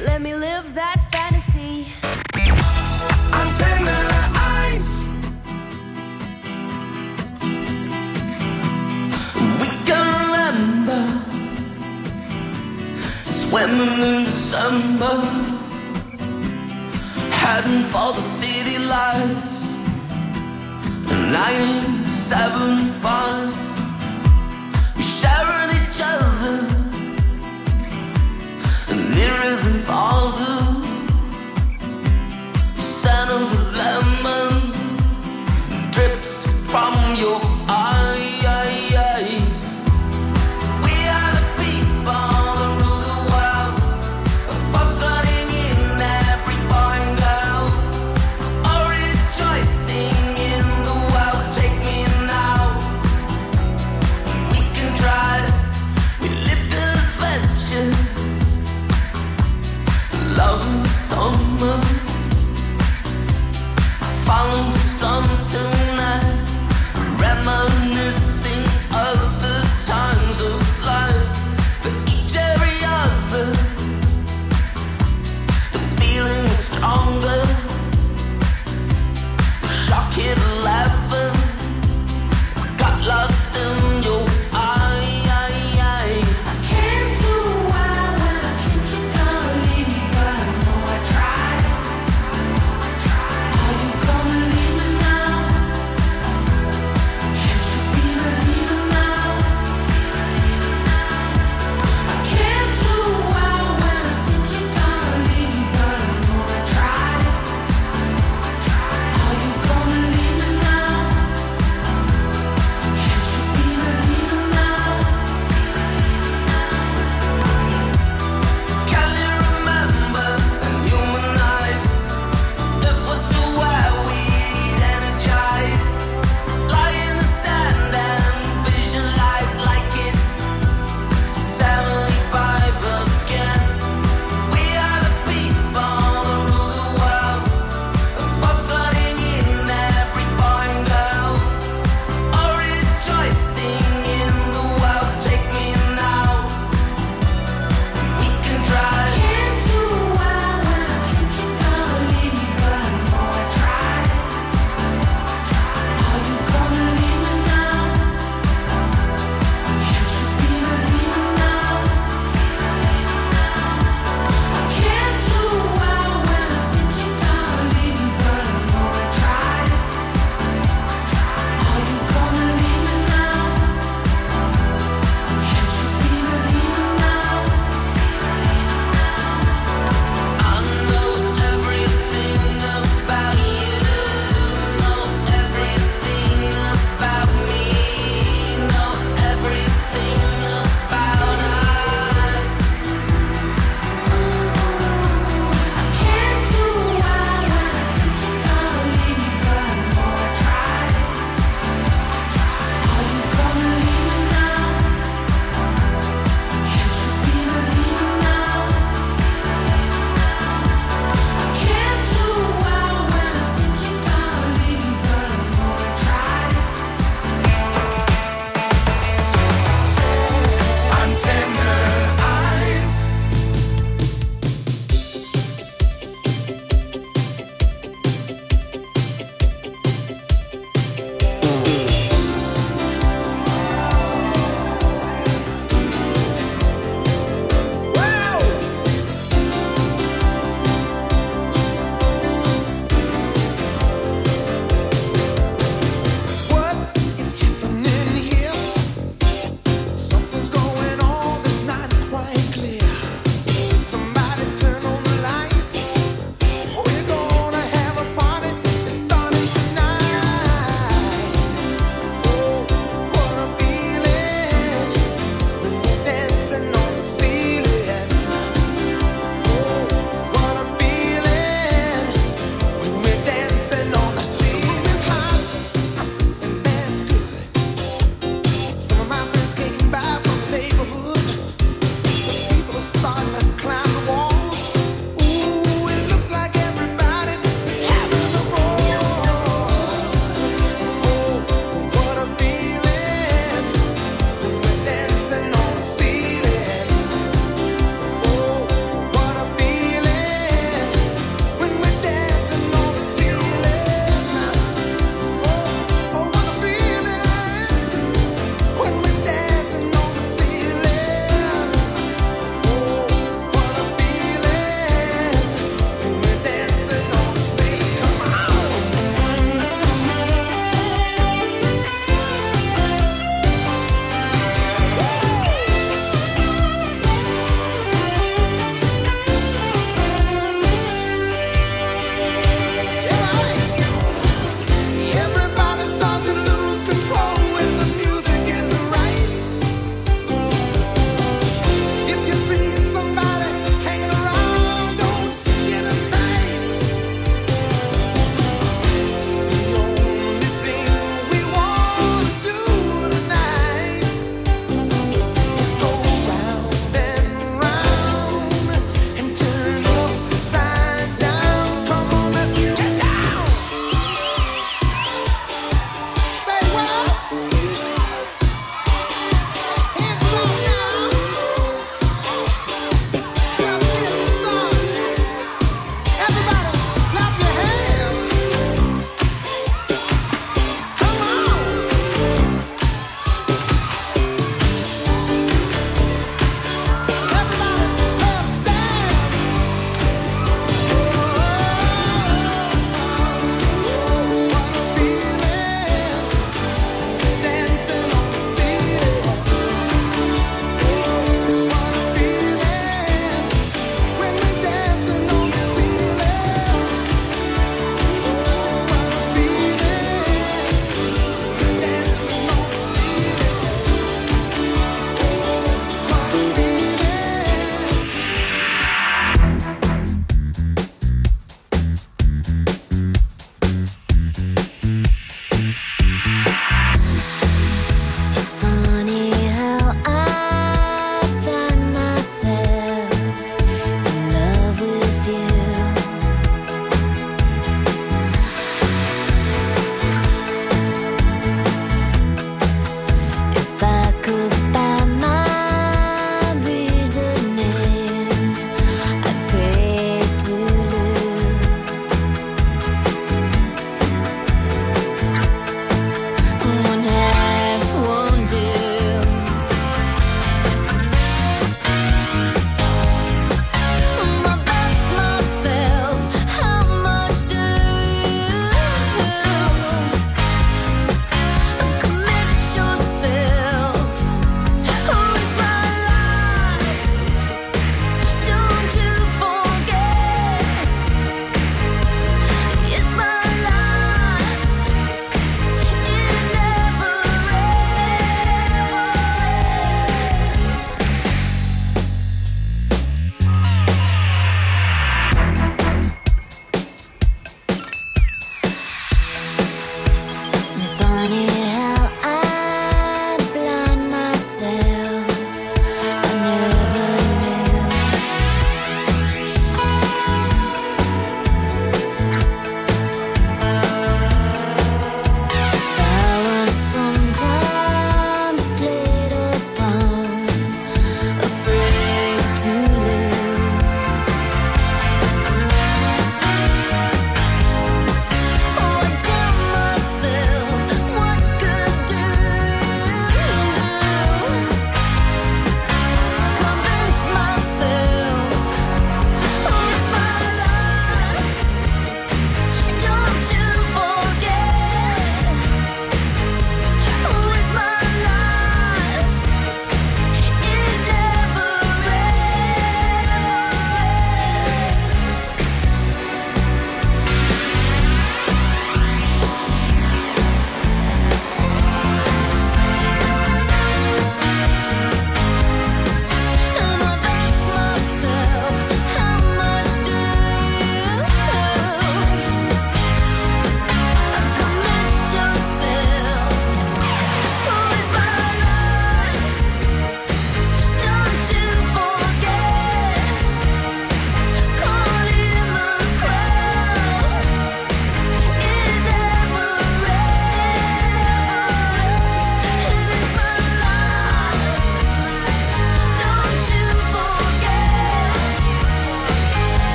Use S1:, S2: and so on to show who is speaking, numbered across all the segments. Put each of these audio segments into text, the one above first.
S1: Let me live that fantasy.
S2: Antenne 1. We can remember swimming in December, heading for the city lights. 975, we sharing each other, nearer than farther. The scent of a lemon drips from your eyes. We are the people that rule the world, fostering in every boy and girl, all rejoicing in the world. Take me now, we can try. We live the adventure, love in the summer, follow the sun tonight, reminiscing of the times of life. For each every other, the feeling is stronger. Shock hit 11, got lost in your eyes. I can't do wild when I think you're gonna leave me, but I know I tried. Are you gonna leave me now?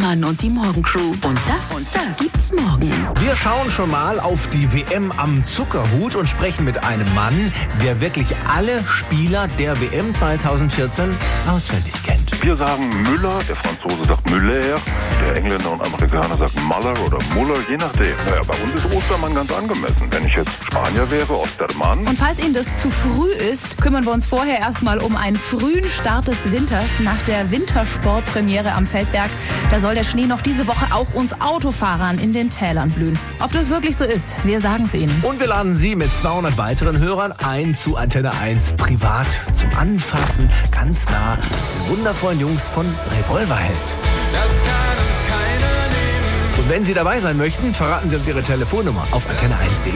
S3: Ostermann und die Morgencrew. Und das gibt's morgen.
S4: Wir schauen schon mal auf die WM am Zuckerhut und sprechen mit einem Mann, der wirklich alle Spieler der WM 2014 auswendig kennt.
S5: Wir sagen Müller, der Franzose sagt Müller, der Engländer und Amerikaner sagen Muller oder Muller, je nachdem. Naja, bei uns ist Ostermann ganz angemessen. Wenn ich jetzt Spanier wäre, Ostermann.
S6: Und falls Ihnen das zu früh ist, kümmern wir uns vorher erstmal um einen frühen Start des Winters. Nach der Wintersportpremiere am Feldberg, da soll der Schnee noch diese Woche auch uns Autofahrern in den Tälern blühen. Ob das wirklich so ist, wir sagen es Ihnen.
S4: Und wir laden Sie mit 200 weiteren Hörern ein zu Antenne 1 privat zum Anfassen, ganz nah, den wundervollen Jungs von Revolverheld.
S7: Das kann uns keiner nehmen.
S4: Und wenn Sie dabei sein möchten, verraten Sie uns Ihre Telefonnummer auf antenne1.de.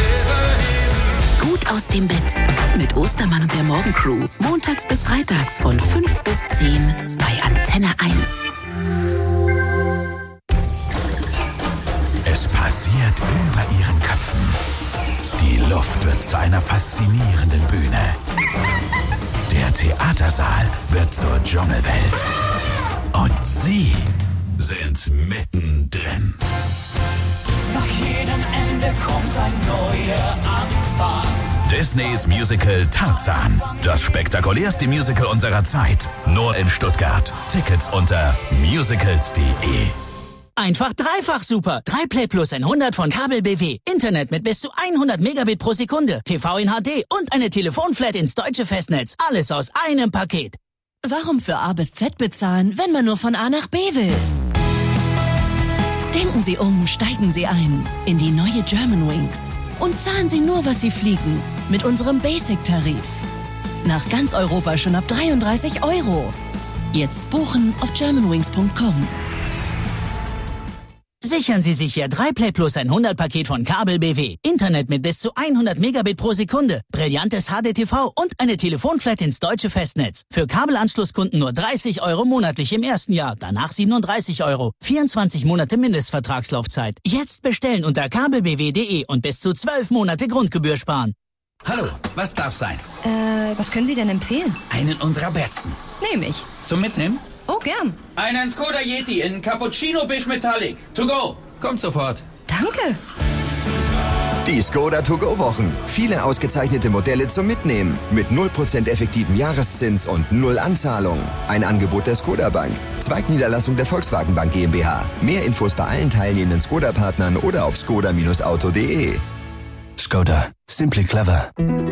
S3: Gut aus dem Bett mit Ostermann und der Morgencrew. Montags bis freitags von 5 bis 10 bei Antenne 1.
S8: Es passiert über ihren Köpfen. Die Luft wird zu einer faszinierenden Bühne. Der Theatersaal wird zur Dschungelwelt. Und sie sind mittendrin.
S9: Nach jedem Ende kommt ein neuer Anfang.
S8: Disneys Musical Tarzan. Das spektakulärste Musical unserer Zeit. Nur in Stuttgart. Tickets unter musicals.de.
S10: Einfach dreifach super. 3Play plus 100 von Kabel BW. Internet mit bis zu 100 Megabit pro Sekunde. TV in HD und eine Telefonflat ins deutsche Festnetz. Alles aus einem Paket.
S1: Warum für A bis Z bezahlen, wenn man nur von A nach B will? Denken Sie steigen Sie ein in die neue Germanwings und zahlen Sie nur, was Sie fliegen, mit unserem Basic-Tarif. Nach ganz Europa schon ab 33 €. Jetzt buchen auf germanwings.com.
S10: Sichern Sie sich Ihr 3Play plus 100 Paket von Kabel BW. Internet mit bis zu 100 Megabit pro Sekunde. Brillantes HDTV und eine Telefonflat ins deutsche Festnetz. Für Kabelanschlusskunden nur 30 € monatlich im ersten Jahr. Danach 37 €. 24 Monate Mindestvertragslaufzeit. Jetzt bestellen unter kabelbw.de und bis zu 12 Monate Grundgebühr sparen.
S11: Hallo, was darf sein?
S6: Was können Sie denn empfehlen?
S11: Einen unserer besten.
S6: Nehme ich.
S11: Zum Mitnehmen?
S6: Oh, gern.
S11: Einen Skoda Yeti in Cappuccino Beige Metallic. To go. Kommt sofort.
S6: Danke.
S12: Die Skoda To-Go-Wochen. Viele ausgezeichnete Modelle zum Mitnehmen. Mit 0% effektiven Jahreszins und 0 Anzahlung. Ein Angebot der Skoda Bank. Zweigniederlassung der Volkswagen Bank GmbH. Mehr Infos bei allen teilnehmenden Skoda-Partnern oder auf skoda-auto.de.
S8: Skoda. Simply clever.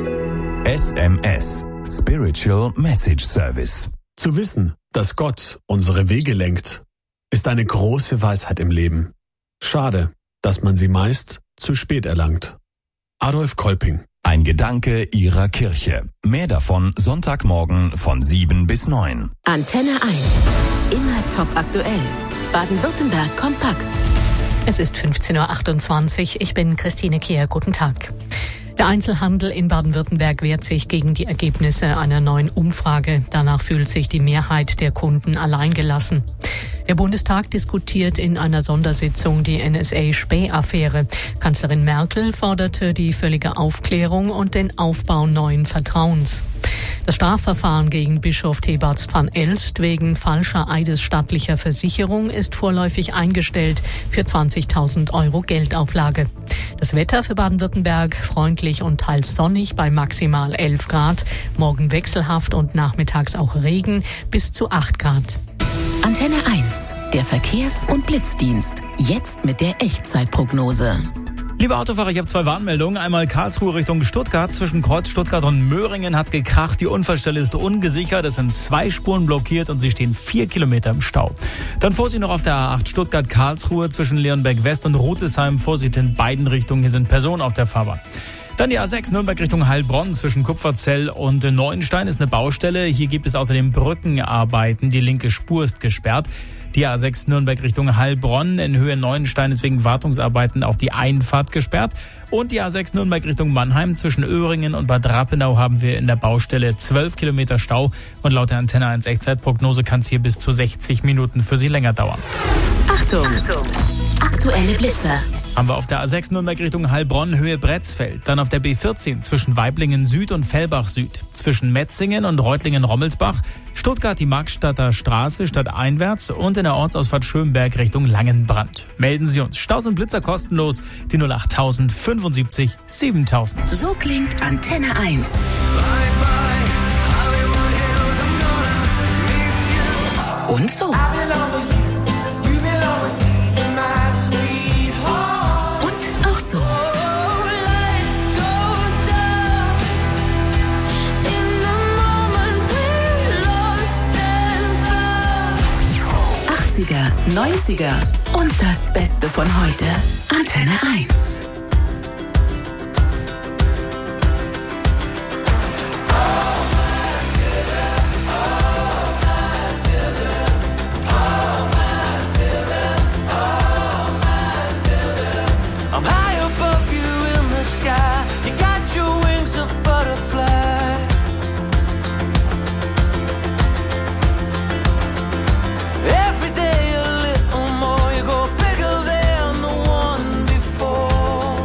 S8: SMS. Spiritual Message Service.
S13: Zu wissen, dass Gott unsere Wege lenkt, ist eine große Weisheit im Leben. Schade, dass man sie meist zu spät erlangt. Adolf Kolping.
S8: Ein Gedanke Ihrer Kirche. Mehr davon Sonntagmorgen von 7 bis 9.
S3: Antenne 1. Immer top aktuell. Baden-Württemberg kompakt.
S14: Es ist 15:28 Uhr. Ich bin Christine Kehr. Guten Tag. Der Einzelhandel in Baden-Württemberg wehrt sich gegen die Ergebnisse einer neuen Umfrage. Danach fühlt sich die Mehrheit der Kunden alleingelassen. Der Bundestag diskutiert in einer Sondersitzung die NSA-Späh-Affäre. Kanzlerin Merkel forderte die völlige Aufklärung und den Aufbau neuen Vertrauens. Das Strafverfahren gegen Bischof Thebats van Elst wegen falscher eidesstattlicher Versicherung ist vorläufig eingestellt für 20.000 € Geldauflage. Das Wetter für Baden-Württemberg freundlich und teils sonnig bei maximal 11 Grad. Morgen wechselhaft und nachmittags auch Regen bis zu 8 Grad.
S3: Antenne 1, der Verkehrs- und Blitzdienst. Jetzt mit der Echtzeitprognose.
S15: Liebe Autofahrer, ich habe 2 Warnmeldungen. Einmal Karlsruhe Richtung Stuttgart. Zwischen Kreuz Stuttgart und Möhringen hat's gekracht. Die Unfallstelle ist ungesichert. Es sind 2 Spuren blockiert und sie stehen 4 Kilometer im Stau. Dann Vorsicht noch auf der A8 Stuttgart-Karlsruhe zwischen Leonberg West und Rutesheim. Vorsicht in beiden Richtungen. Hier sind Personen auf der Fahrbahn. Dann die A6 Nürnberg Richtung Heilbronn zwischen Kupferzell und Neuenstein ist eine Baustelle. Hier gibt es außerdem Brückenarbeiten. Die linke Spur ist gesperrt. Die A6 Nürnberg Richtung Heilbronn in Höhe Neuenstein ist wegen Wartungsarbeiten auch die Einfahrt gesperrt. Und die A6 Nürnberg Richtung Mannheim zwischen Öhringen und Bad Rappenau haben wir in der Baustelle 12 Kilometer Stau. Und laut der Antenne 1 Echtzeitprognose kann es hier bis zu 60 Minuten für Sie länger dauern.
S3: Achtung! Aktuelle Blitzer.
S15: Haben wir auf der A6 Nürnberg Richtung Heilbronn, Höhe Bretzfeld. Dann auf der B14 zwischen Weiblingen Süd und Fellbach Süd. Zwischen Metzingen und Reutlingen-Rommelsbach. Stuttgart die Markstadter Straße stadteinwärts und in der Ortsausfahrt Schönberg Richtung Langenbrand. Melden Sie uns. Staus und Blitzer kostenlos. Die 08000 75 7000.
S3: So klingt Antenne 1. Und so. Und auch so. 80er, 90er und das Beste von heute. Antenne 1.
S9: I'm high above you in the sky. You got your wings of butterfly. Every day a little more. You go bigger than the one before.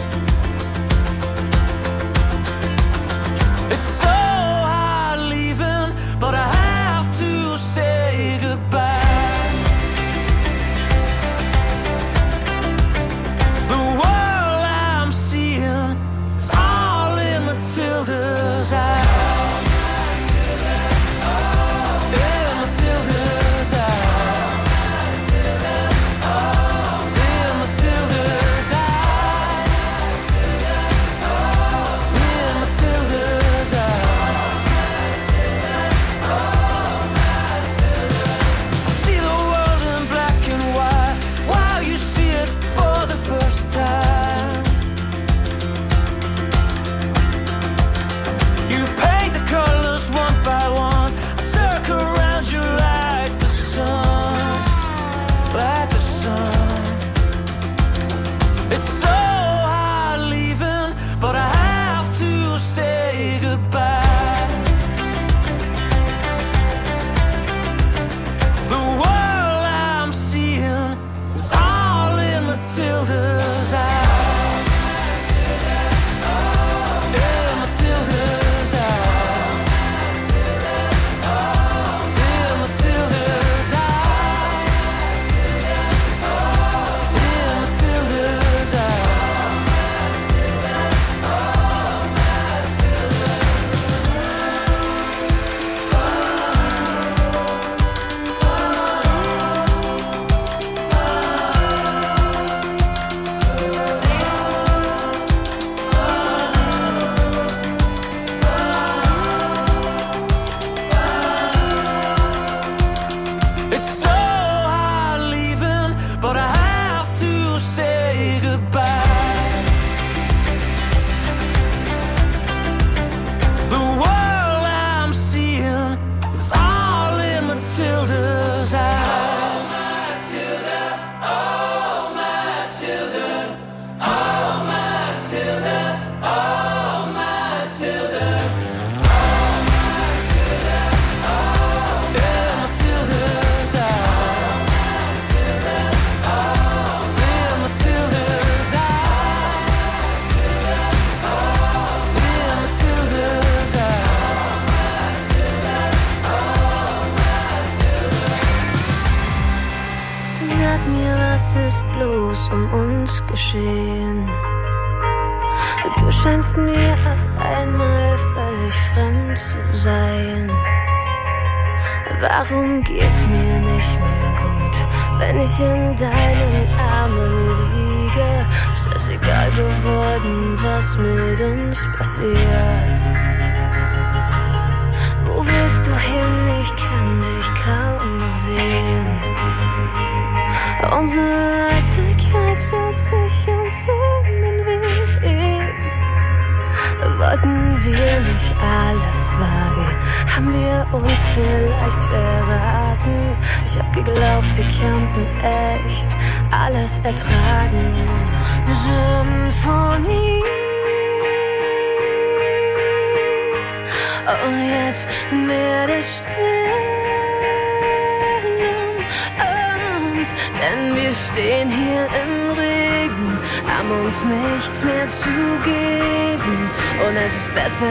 S9: It's so hard leaving, but I have to say goodbye. The world I'm seeing is all in Matilda's eyes. In Matilda's eyes. In Matilda's eyes. In Matilda's eyes. I see the world in black and white while you see it for the first time. You paint the colors one by one. I circle around you like the sun, like the sun. It's so hard leaving, but I have to say goodbye. The world I'm seeing is all in Matilda's eyes. In Matilda's eyes. In Matilda's eyes. In Matilda's It's so hard leaving, but I have to say goodbye. The world I'm seeing is all in Matilda's eyes. Matilda, oh Matilda, oh Matilda, oh Matilda. In Matilda's eyes. In Matilda's eyes. In Matilda's eyes.
S16: Sag mir, was ist bloß um uns geschehen? Du scheinst mir auf einmal völlig fremd zu sein. Warum geht's mir nicht mehr gut, wenn ich in deinen Armen liege? Ist es egal geworden, was mit uns passiert? Wo willst du hin? Ich kann dich kaum noch sehen. Unsere Eitelkeit stellt sich uns in den Weg. Wollten wir nicht alles wagen? Haben wir uns vielleicht verraten? Ich hab geglaubt, wir könnten echt alles ertragen. Symphonie. Und jetzt wird es still um uns, denn wir stehen hier im Regen haben uns nichts mehr zu geben. Und es ist besser,